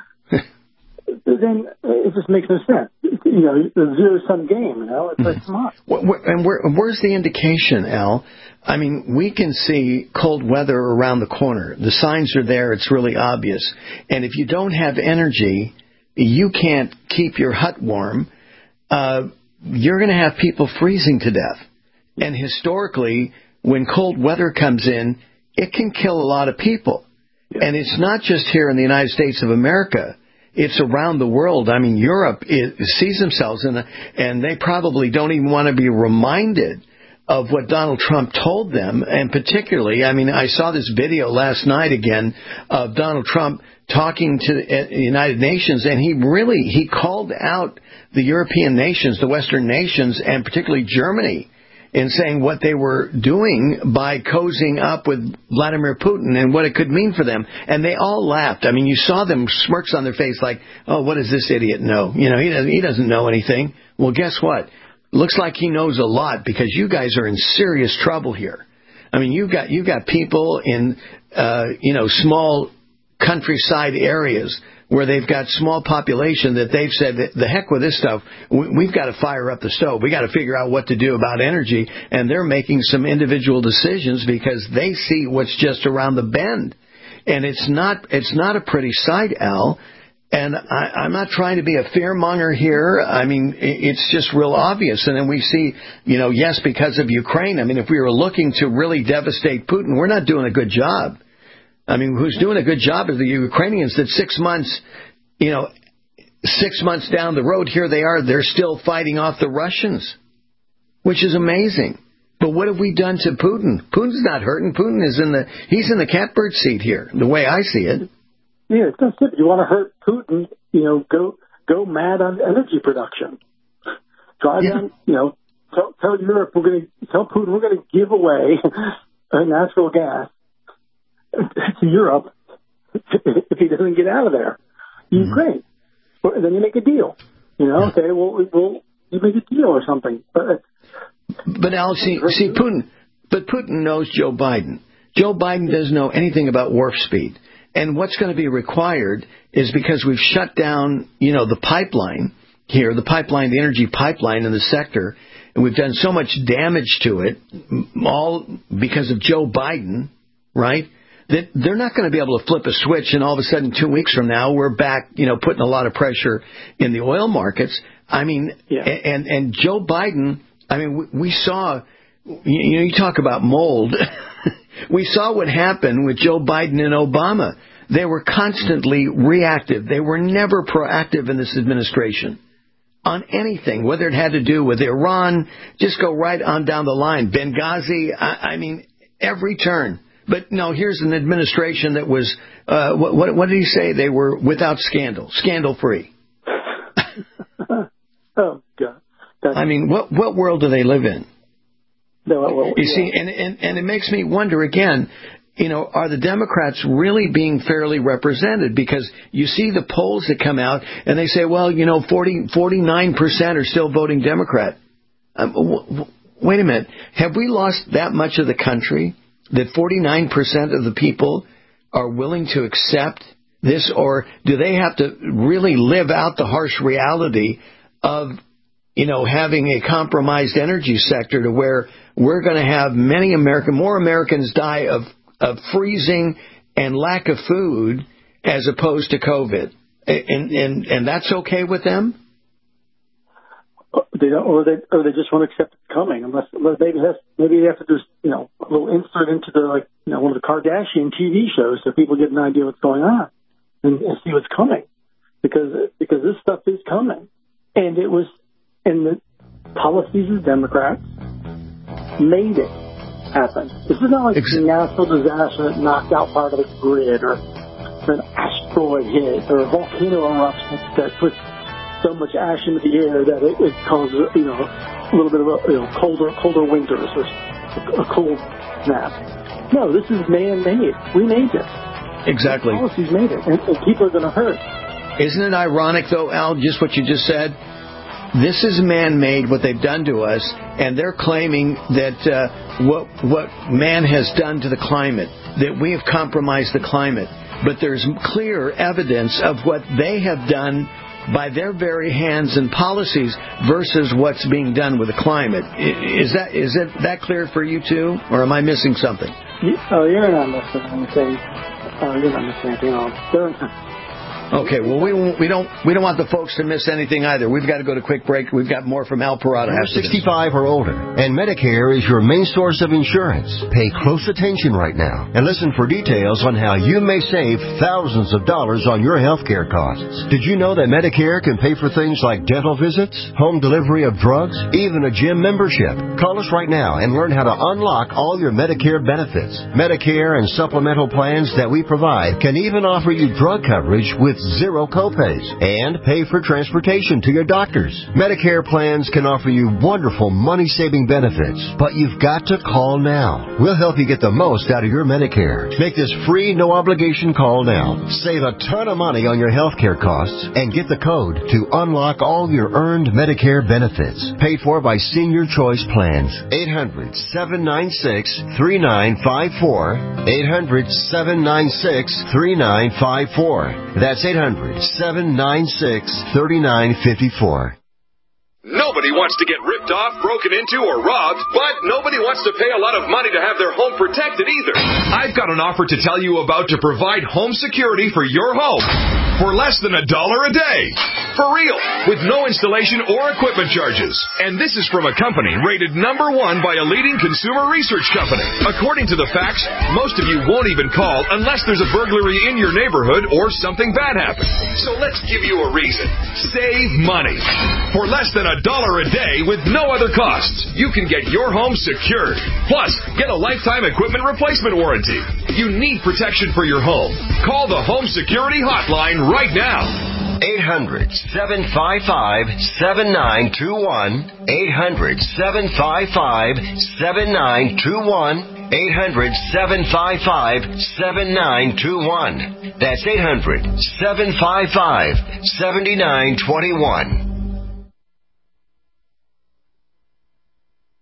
then it just makes no sense. You know, the zero-sum game, you know? It's like, come on. And where, where's the indication, Al? I mean, we can see cold weather around the corner. The signs are there. It's really obvious. And if you don't have energy, you can't keep your hut warm. Uh, you're going to have people freezing to death. And historically, when cold weather comes in, it can kill a lot of people. Yeah. And it's not just here in the United States of America. It's around the world. I mean, Europe is, sees themselves, in a, and they probably don't even want to be reminded of what Donald Trump told them. And particularly, I mean, I saw this video last night again of Donald Trump talking to the United Nations, and he really, he called out the European nations, the Western nations, and particularly Germany, in saying what they were doing by cozying up with Vladimir Putin and what it could mean for them. And they all laughed. I mean, you saw them smirks on their face like, oh, what does this idiot know? You know, he doesn't, he doesn't know anything. Well, guess what? Looks like he knows a lot, because you guys are in serious trouble here. I mean, you've got, you've got people in, uh, you know, small countryside areas where they've got small population that they've said, the heck with this stuff, we've got to fire up the stove. We've got to figure out what to do about energy. And they're making some individual decisions because they see what's just around the bend. And it's not, it's not a pretty sight, Al. And I, I'm not trying to be a fearmonger here. I mean, it's just real obvious. And then we see, you know, yes, because of Ukraine. I mean, if we were looking to really devastate Putin, we're not doing a good job. I mean, who's doing a good job are the Ukrainians that six months, you know, six months down the road, here they are, they're still fighting off the Russians, which is amazing. But what have we done to Putin? Putin's not hurting. Putin is in the, he's in the catbird seat here, the way I see it. Yeah, that's it. You want to hurt Putin, you know, go go mad on energy production. Drive yeah. down, you know, tell, tell Europe we're going to, tell Putin we're going to give away natural gas to Europe if he doesn't get out of there. Mm-hmm. Ukraine. Well, then you make a deal. You know, okay, well, we'll you make a deal or something. But, but Alex, see, see, Putin, but Putin knows Joe Biden. Joe Biden doesn't know anything about warp speed. And what's going to be required is, because we've shut down, you know, the pipeline here, the pipeline, the energy pipeline in the sector, and we've done so much damage to it, all because of Joe Biden, right? That they're not going to be able to flip a switch and all of a sudden two weeks from now we're back, you know, putting a lot of pressure in the oil markets. I mean, yeah. and, and Joe Biden I mean, we, we saw, you know, you talk about mold. We saw what happened with Joe Biden and Obama. They were constantly reactive. They were never proactive in this administration on anything, whether it had to do with Iran, just go right on down the line. Benghazi, I, I mean, every turn. But no, here's an administration that was, uh, what, what, what did he say? They were without scandal, scandal-free. Oh, God. That's... I mean, what, what world do they live in? No, well, you yeah. see, and, and, and it makes me wonder again, you know, are the Democrats really being fairly represented? Because you see the polls that come out, and they say, well, you know, forty, forty-nine percent are still voting Democrat. Um, w- w- wait a minute. Have we lost that much of the country that forty-nine percent of the people are willing to accept this? Or do they have to really live out the harsh reality of, you know, having a compromised energy sector to where we're going to have many American, more Americans die of, of freezing and lack of food as opposed to COVID? And, and, and that's okay with them? They don't, or they, or they just won't accept it coming, unless, unless maybe that's, maybe they have to do, you know, a little insert into the, like, you know, one of the Kardashian T V shows so people get an idea what's going on and, and see what's coming, because because this stuff is coming, and it was, and the policies of Democrats made it happen. This is not like a natural disaster that knocked out part of the grid, or, or an asteroid hit, or a volcano eruption that puts so much ash into the air that it, it causes, you know, a little bit of a, you know, colder, colder winters or a cold snap. No, this is man-made. We made this. Exactly. The policies made it, and, and people are going to hurt. Isn't it ironic, though, Al, just what you just said? This is man-made, what they've done to us, and they're claiming that uh, what what man has done to the climate, that we have compromised the climate. But there's clear evidence of what they have done by their very hands and policies versus what's being done with the climate. Is that is it that clear for you too, or am I missing something? Oh, you're not missing anything. Oh, you're not missing anything. Oh, they're... Okay, well, we we don't we don't want the folks to miss anything either. We've got to go to a quick break. We've got more from Al Parada. You're sixty-five or older, and Medicare is your main source of insurance. Pay close attention right now and listen for details on how you may save thousands of dollars on your health care costs. Did you know that Medicare can pay for things like dental visits, home delivery of drugs, even a gym membership? Call us right now and learn how to unlock all your Medicare benefits. Medicare and supplemental plans that we provide can even offer you drug coverage with zero copays and pay for transportation to your doctors. Medicare plans can offer you wonderful money-saving benefits, but you've got to call now. We'll help you get the most out of your Medicare. Make this free, no-obligation call now. Save a ton of money on your health care costs and get the code to unlock all your earned Medicare benefits. Paid for by Senior Choice Plans. eight hundred, seven nine six, three nine five four. eight hundred, seven nine six, three nine five four. That's eight hundred, seven nine six, three nine five four. Nobody wants to get ripped off, broken into, or robbed, but nobody wants to pay a lot of money to have their home protected either. I've got an offer to tell you about to provide home security for your home for less than a dollar a day. For real, with no installation or equipment charges. And this is from a company rated number one by a leading consumer research company. According to the facts, most of you won't even call unless there's a burglary in your neighborhood or something bad happens. So let's give you a reason. Save money. For less than a dollar a day with no other costs, you can get your home secured. Plus, get a lifetime equipment replacement warranty. You need protection for your home. Call the Home Security Hotline right now. eight hundred, seven five five, seven nine two one. eight hundred, seven five five, seven nine two one. eight hundred, seven five five, seven nine two one. That's eight hundred, seven five five, seven nine two one.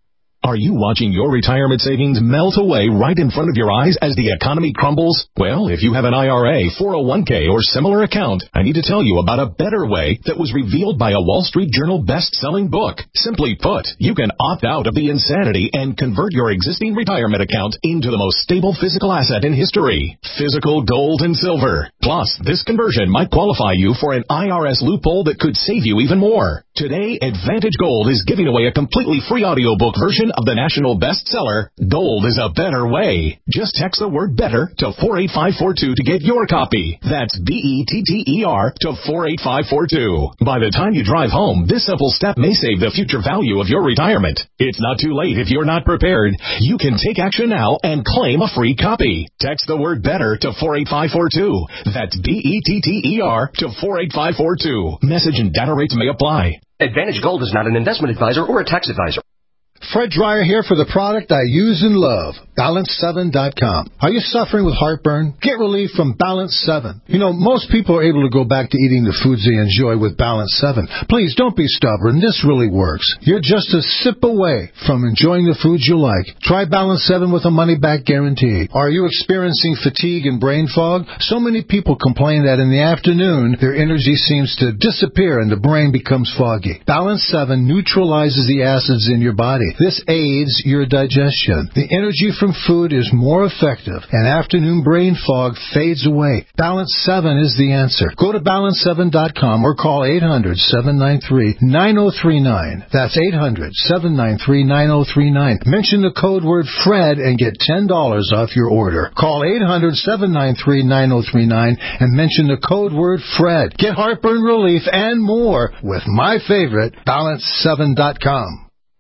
Are you watching your retirement savings melt away right in front of your eyes as the economy crumbles? Well, if you have an I R A, four oh one k, or similar account, I need to tell you about a better way that was revealed by a Wall Street Journal best-selling book. Simply put, you can opt out of the insanity and convert your existing retirement account into the most stable physical asset in history, physical gold and silver. Plus, this conversion might qualify you for an I R S loophole that could save you even more. Today, Advantage Gold is giving away a completely free audiobook version of the national bestseller, Gold is a Better Way. Just text the word better to four eight five four two to get your copy. That's B E T T E R to four eight five four two. By the time you drive home, this simple step may save the future value of your retirement. It's not too late if you're not prepared. You can take action now and claim a free copy. Text the word better to four eight five four two. That's B E T T E R to four eight five four two. Message and data rates may apply. Advantage Gold is not an investment advisor or a tax advisor. Fred Dreyer here for the product I use and love, Balance seven dot com. Are you suffering with heartburn? Get relief from Balance seven. You know, most people are able to go back to eating the foods they enjoy with Balance seven. Please, don't be stubborn. This really works. You're just a sip away from enjoying the foods you like. Try Balance seven with a money-back guarantee. Are you experiencing fatigue and brain fog? So many people complain that in the afternoon, their energy seems to disappear and the brain becomes foggy. Balance seven neutralizes the acids in your body. This aids your digestion. The energy from food is more effective, and afternoon brain fog fades away. Balance seven is the answer. Go to balance seven dot com or call eight hundred, seven nine three, nine oh three nine. That's eight hundred, seven nine three, nine oh three nine. Mention the code word FRED and get ten dollars off your order. Call eight hundred, seven nine three, nine oh three nine and mention the code word FRED. Get heartburn relief and more with my favorite, balance seven dot com.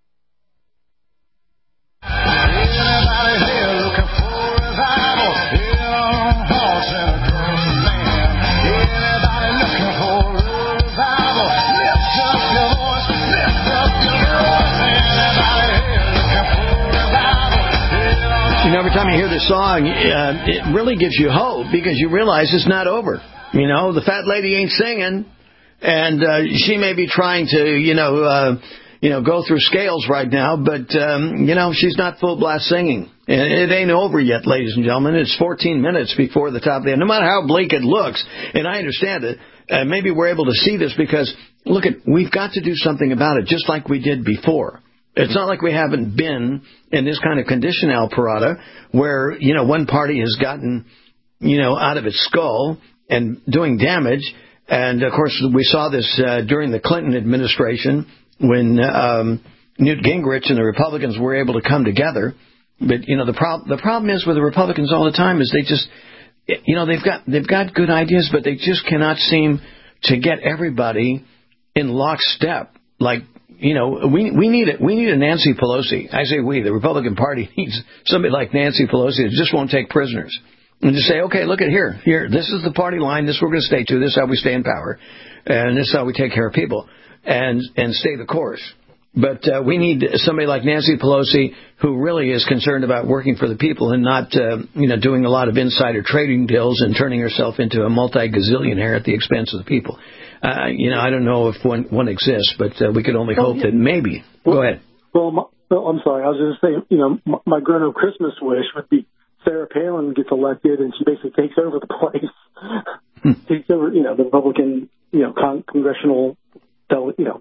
You know, every time you hear this song, uh, it really gives you hope because you realize it's not over. You know, the fat lady ain't singing, and uh, she may be trying to, you know, uh, you know, go through scales right now, but, um, you know, she's not full blast singing. And it ain't over yet, ladies and gentlemen. It's fourteen minutes before the top of the end. No matter how bleak it looks, and I understand it, uh, maybe we're able to see this because, look, at we've got to do something about it, just like we did before. It's not like we haven't been in this kind of condition, Alparada, where, you know, one party has gotten, you know, out of its skull and doing damage. And, of course, we saw this uh, during the Clinton administration when um, Newt Gingrich and the Republicans were able to come together. But, you know, the, prob- the problem is with the Republicans all the time is they just, you know, they've got they've got good ideas, but they just cannot seem to get everybody in lockstep. Like, you know, we we need it. We need a Nancy Pelosi. I say we. The Republican Party needs somebody like Nancy Pelosi that just won't take prisoners and just say, okay, look at here, here. This is the party line. This we're going to stay to. This is how we stay in power, and this is how we take care of people, and and stay the course. But uh, we need somebody like Nancy Pelosi who really is concerned about working for the people and not, uh, you know, doing a lot of insider trading deals and turning herself into a multi-gazillionaire at the expense of the people. Uh, you know, I don't know if one, one exists, but uh, we could only hope that maybe. Well, Go ahead. Well, my, well, I'm sorry. I was just saying, you know, my, my grown-up Christmas wish would be Sarah Palin gets elected and she basically takes over the place. takes over, you know, the Republican, you know, con- congressional, you know,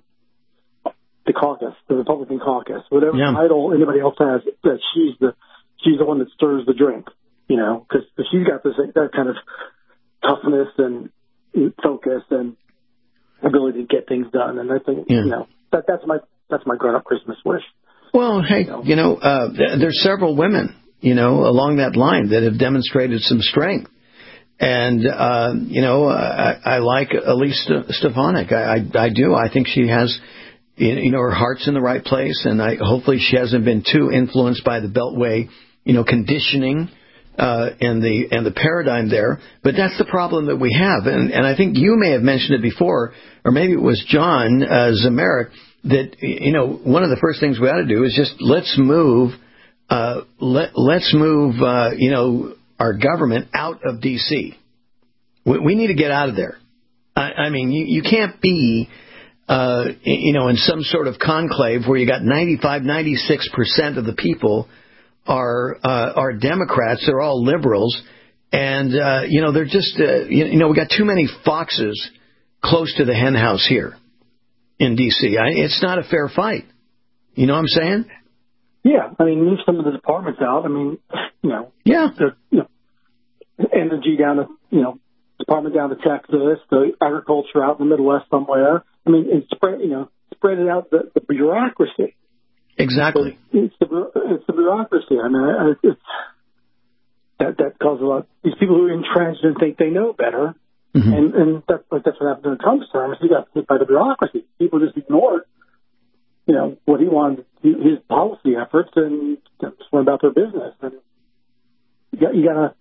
the caucus, the Republican caucus, whatever yeah. title anybody else has, that she's the she's the one that stirs the drink, you know, because she's got this that kind of toughness and focus and ability to get things done. And I think yeah. you know that that's my that's my grown up Christmas wish. Well, hey, you know, you know uh, there's several women, you know, along that line that have demonstrated some strength. And, uh, you know, I, I like Elise Stefanik. I, I, I do. I think she has, you know, her heart's in the right place. And I, hopefully she hasn't been too influenced by the Beltway, you know, conditioning uh, and the and the paradigm there. But that's the problem that we have. And, and I think you may have mentioned it before, or maybe it was John uh, Zemerick, that, you know, one of the first things we ought to do is just let's move, uh, let, let's move, uh, you know, our government out of D C We, we need to get out of there. I, I mean, you, you can't be uh, you know, in some sort of conclave where you got ninety-five, ninety-six percent of the people are uh, are Democrats. They're all liberals. And, uh, you know, they're just, uh, you, you know, we got too many foxes close to the hen house here in D C. I, it's not a fair fight. You know what I'm saying? Yeah. I mean, move some of the departments out. I mean, you know. Yeah. The, you know, energy down to, you know, department down to Texas, the agriculture out in the Midwest somewhere. I mean, and spread, you know, spread it out, the, the bureaucracy. Exactly. It's the, it's the bureaucracy. I mean, it's, that, that causes a lot, these people who are entrenched and think they know better. Mm-hmm. And, and that's, that's what happened in Trump's terms. He got hit by the bureaucracy. People just ignored, you know, what he wanted, his policy efforts, and just went about their business. And you got, you got to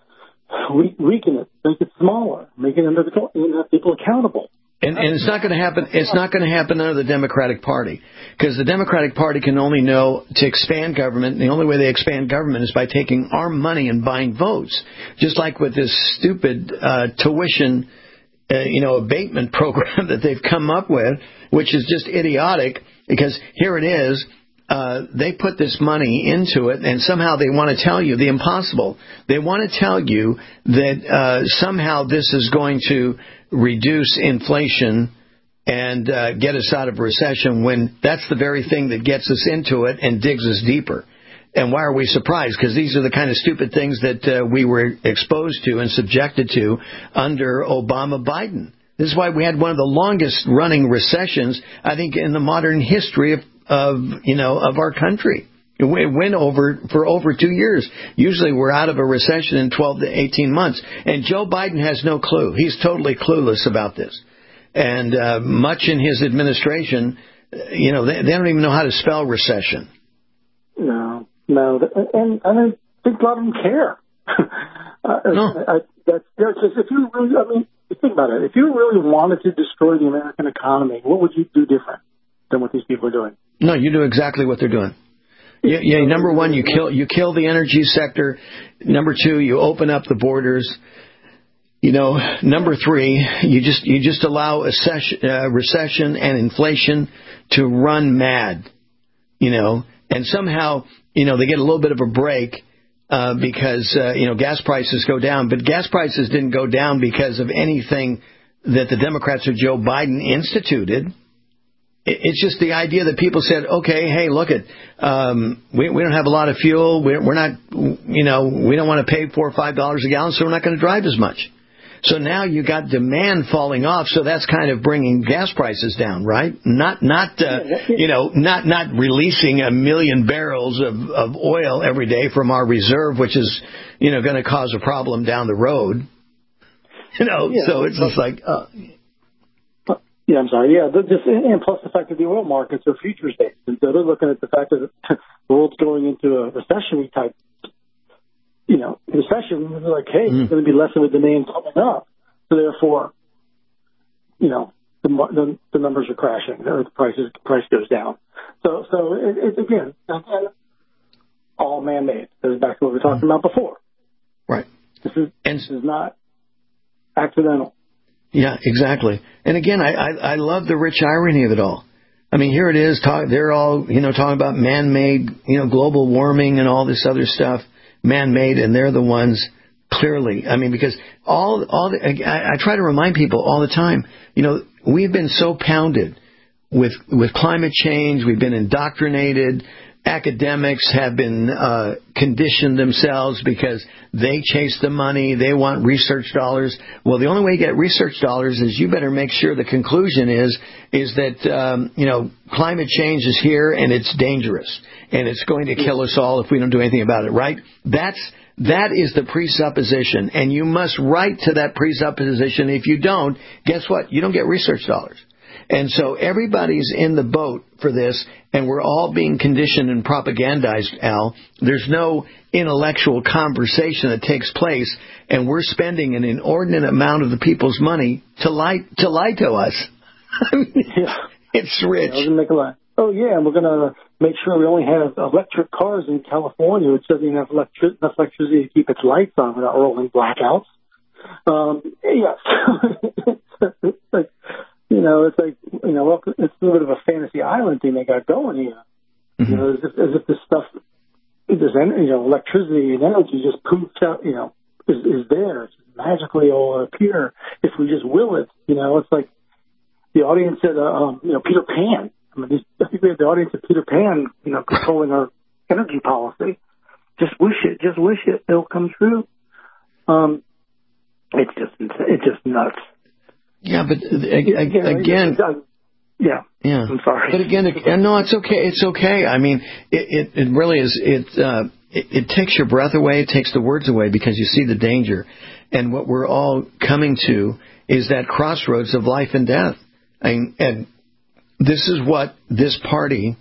weaken it, make it smaller, make it under control, and have people accountable. And, and it's not going to happen. It's not going to happen under the Democratic Party, because the Democratic Party can only know to expand government. The only way they expand government is by taking our money and buying votes, just like with this stupid uh, tuition, uh, you know, abatement program that they've come up with, which is just idiotic. Because here it is. Uh, they put this money into it, and somehow they want to tell you the impossible. They want to tell you that uh, somehow this is going to reduce inflation and uh, get us out of recession, when that's the very thing that gets us into it and digs us deeper. And why are we surprised? Because these are the kind of stupid things that uh, we were exposed to and subjected to under Obama-Biden. This is why we had one of the longest running recessions, I think, in the modern history of of, you know, of our country. It went over for over two years. Usually we're out of a recession in twelve to eighteen months. And Joe Biden has no clue. He's totally clueless about this. And uh, much in his administration, you know, they, they don't even know how to spell recession. No, no. And, and I think a lot of them care. uh, no. I, that's, that's just, if you really, I mean, think about it. If you really wanted to destroy the American economy, what would you do different than what these people are doing? No, you do exactly what they're doing. Yeah, yeah, number one, you kill you kill the energy sector. Number two, you open up the borders. You know, number three, you just you just allow a session, uh, recession and inflation to run mad. You know, and somehow, you know, they get a little bit of a break uh, because uh, you know, gas prices go down. But gas prices didn't go down because of anything that the Democrats or Joe Biden instituted. It's just the idea that people said, okay, hey, look at, um, we, we don't have a lot of fuel. We're, we're not, you know, we don't want to pay four or five dollars a gallon, so we're not going to drive as much. So now you got demand falling off. So that's kind of bringing gas prices down, right? Not, not, uh, you know, not, not releasing a million barrels of, of oil every day from our reserve, which is, you know, going to cause a problem down the road. You know, yeah, so it's just like, uh, Yeah, I'm sorry. Yeah, just, and plus the fact that the oil markets are futures-based. And so they're looking at the fact that the world's going into a recessionary type, you know, recession. They're like, hey, mm. there's going to be less of a demand coming up. So therefore, you know, the the, the numbers are crashing, or the prices price goes down. So so it, it, again, all man-made. Goes back to what we were talking about before. Right. This is and, this is not accidental. Yeah, exactly. And again, I, I, I love the rich irony of it all. I mean, here it is. Talk, they're all, you know, talking about man-made, you know, global warming and all this other stuff, man-made, and they're the ones clearly. I mean, because all, all the, I, I try to remind people all the time, you know, we've been so pounded with with climate change. We've been indoctrinated. Academics have been uh, conditioned themselves because they chase the money. They want research dollars. Well, the only way you get research dollars is you better make sure the conclusion is is that, um, you know, climate change is here and it's dangerous and it's going to kill us all if we don't do anything about it, right? That's that is the presupposition, and you must write to that presupposition. If you don't, guess what? You don't get research dollars. And so everybody's in the boat for this, and we're all being conditioned and propagandized, Al. There's no intellectual conversation that takes place, and we're spending an inordinate amount of the people's money to lie to lie to us. I mean, yeah. It's rich. Yeah, make a lie. Oh, yeah, and we're going to make sure we only have electric cars in California, which doesn't even have electric, enough electricity to keep its lights on without rolling blackouts. Um, yeah. It's like, you know, it's like, you know, well, it's a little bit of a fantasy island thing they got going here. Mm-hmm. You know, as if, as if this stuff, this, you know, electricity and energy just poops out, you know, is, is there. It's magically will appear if we just will it. You know, it's like the audience said, uh, um, you know, Peter Pan. I mean, I think we have the audience of Peter Pan, you know, controlling our energy policy. Just wish it, just wish it, it'll come true. Um, it's just, it's just nuts. Yeah, but again, again yeah, yeah. I'm sorry, but again, no, it's okay. It's okay. I mean, it, it, it really is. It, uh, it, it takes your breath away. It takes the words away because you see the danger, and what we're all coming to is that crossroads of life and death. And, and this is what this party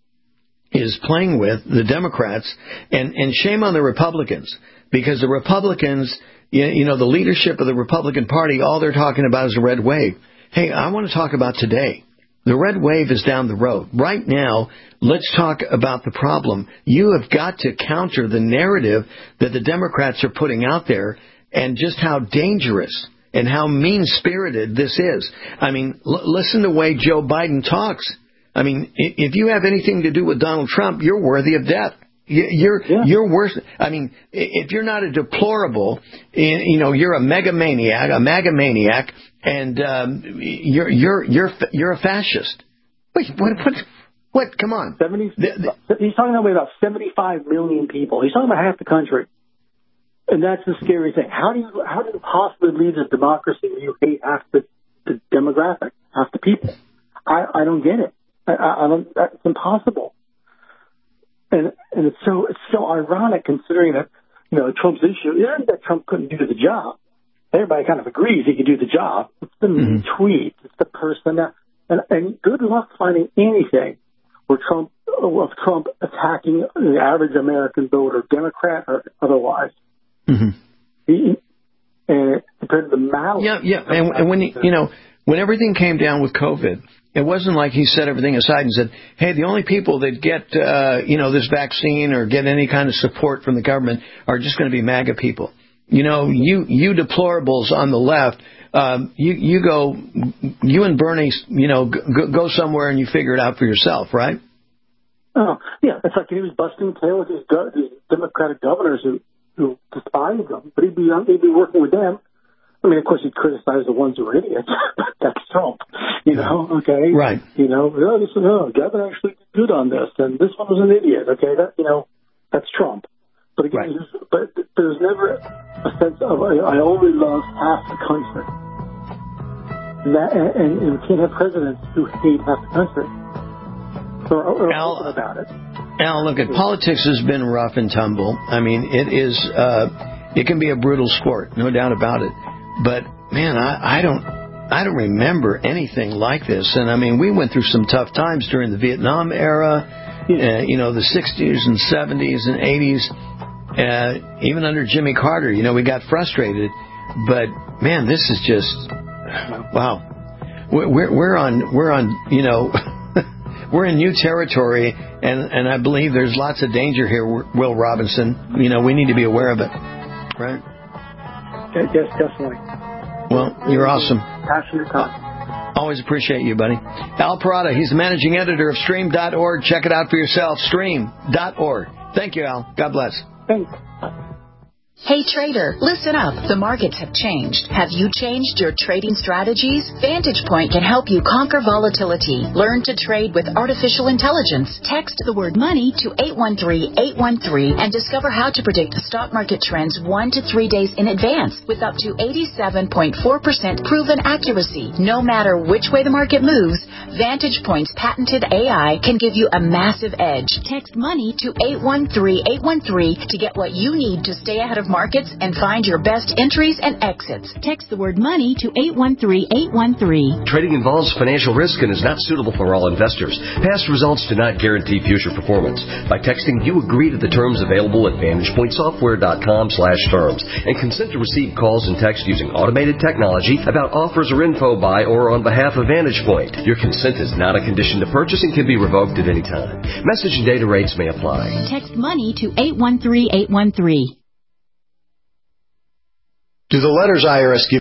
is playing with, the Democrats, and, and shame on the Republicans, because the Republicans, you know, the leadership of the Republican Party, all they're talking about is a red wave. Hey, I want to talk about today. The red wave is down the road. Right now, let's talk about the problem. You have got to counter the narrative that the Democrats are putting out there and just how dangerous and how mean-spirited this is. I mean, l- listen to the way Joe Biden talks. I mean, if you have anything to do with Donald Trump, you're worthy of death. You're yeah. you're worse. I mean, if you're not a deplorable, you know, you're a megamaniac, a megamaniac, and um, you're you're you're you're a fascist. Wait, what? What? What? Come on. Seventy. The, the, he's talking about seventy-five million people. He's talking about half the country, and that's the scary thing. How do you how do you possibly lead a democracy when you hate half the, the demographic, half the people? I I don't get it. I, I don't. It's impossible. And and it's so it's so ironic considering that, you know, Trump's issue isn't that Trump couldn't do the job. Everybody kind of agrees he could do the job. It's the mm-hmm. tweet. It's the person that, and and good luck finding anything where Trump of Trump attacking the average American voter, Democrat or otherwise. Mm-hmm. He, and compared to the malice. Yeah, yeah. And, and when he, you know, when everything came down with COVID, it wasn't like he set everything aside and said, hey, the only people that get, uh, you know, this vaccine or get any kind of support from the government are just going to be MAGA people. You know, you, you deplorables on the left, um, you, you go, you and Bernie, you know, go, go somewhere and you figure it out for yourself, right? Oh, yeah. It's like he was busting tail with these, these Democratic governors who, who despised them, but he'd be, he'd be working with them. I mean, of course, he'd criticize the ones who are idiots. That's Trump, you know, okay? Right. You know, oh, this is, oh, Gavin actually did good on this, and this one was an idiot, okay? That, you know, that's Trump. But again, right. but there's never a sense of, I, I only love half the country. And, that, and, and, and we can't have presidents who hate half the country. Or, or Al, about it. Al, look, at politics has been rough and tumble. I mean, it is, uh, it can be a brutal sport, no doubt about it. But man, I, I don't, I don't remember anything like this. And I mean, we went through some tough times during the Vietnam era, uh, you know, the sixties and seventies and eighties, uh, even under Jimmy Carter. You know, we got frustrated. But man, this is just wow. We're we're on we're on you know we're in new territory, and and I believe there's lots of danger here, Will Robinson. You know, we need to be aware of it, right? Yes, definitely. Well, you're awesome. Passionate time. Always appreciate you, buddy. Al Parada, he's the managing editor of Stream dot org. Check it out for yourself, Stream dot org. Thank you, Al. God bless. Thanks. Hey trader, listen up. The markets have changed. Have you changed your trading strategies? Vantage Point can help you conquer volatility. Learn to trade with artificial intelligence. Text the word money to eight one three, eight one three and discover how to predict stock market trends one to three days in advance with up to eighty-seven point four percent proven accuracy. No matter which way the market moves, Vantage Point's patented A I can give you a massive edge. Text money to eight one three, eight one three to get what you need to stay ahead of markets and find your best entries and exits. Text the word money to eight one three, eight one three. Trading involves financial risk and is not suitable for all investors. Past results do not guarantee future performance. By texting, you agree to the terms available at vantage point software dot com slash terms and consent to receive calls and text using automated technology about offers or info by or on behalf of Vantage Point. Your consent is not a condition to purchase and can be revoked at any time. Message and data rates may apply. Text money to eight one three, eight one three. Do the letters I R S give